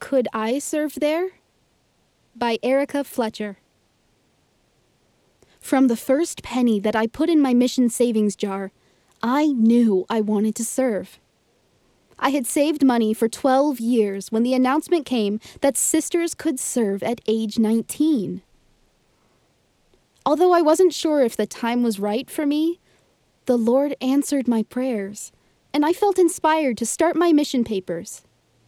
Could I Serve There? By Erica Fletcher. From the first penny that I put in my mission savings jar, I knew I wanted to serve. I had saved money for 12 years when the announcement came that sisters could serve at age 19. Although I wasn't sure if the time was right for me, the Lord answered my prayers, and I felt inspired to start my mission papers.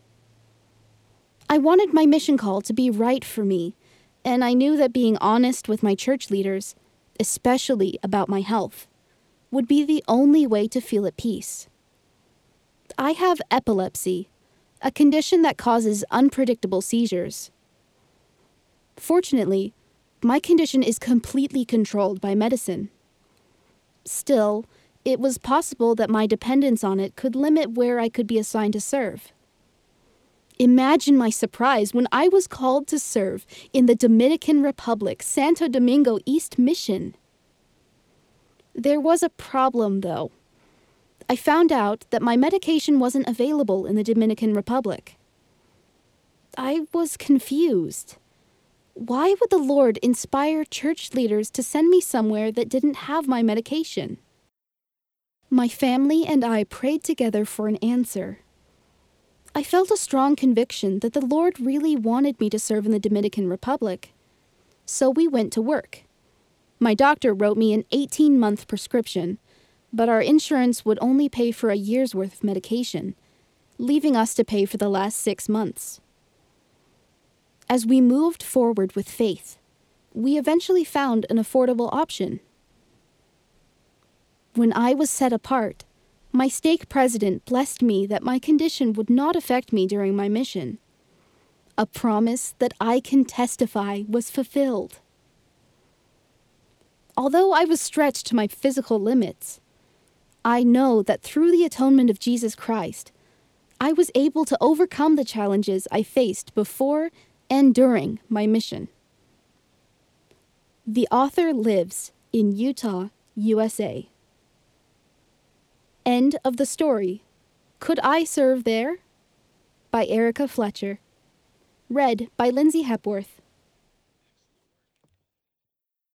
I wanted my mission call to be right for me, and I knew that being honest with my church leaders, especially about my health, would be the only way to feel at peace. I have epilepsy, a condition that causes unpredictable seizures. Fortunately, my condition is completely controlled by medicine. Still, it was possible that my dependence on it could limit where I could be assigned to serve. Imagine my surprise when I was called to serve in the Dominican Republic, Santo Domingo East Mission. There was a problem, though. I found out that my medication wasn't available in the Dominican Republic. I was confused. Why would the Lord inspire church leaders to send me somewhere that didn't have my medication? My family and I prayed together for an answer. I felt a strong conviction that the Lord really wanted me to serve in the Dominican Republic. So we went to work. My doctor wrote me an 18-month prescription, but our insurance would only pay for a year's worth of medication, leaving us to pay for the last 6 months. As we moved forward with faith, we eventually found an affordable option. When I was set apart, my stake president blessed me that my condition would not affect me during my mission. A promise that I can testify was fulfilled. Although I was stretched to my physical limits, I know that through the atonement of Jesus Christ, I was able to overcome the challenges I faced before and during my mission. The author lives in Utah, USA. End of the story. Could I Serve There? By Erica Fletcher. Read by Lindsay Hepworth.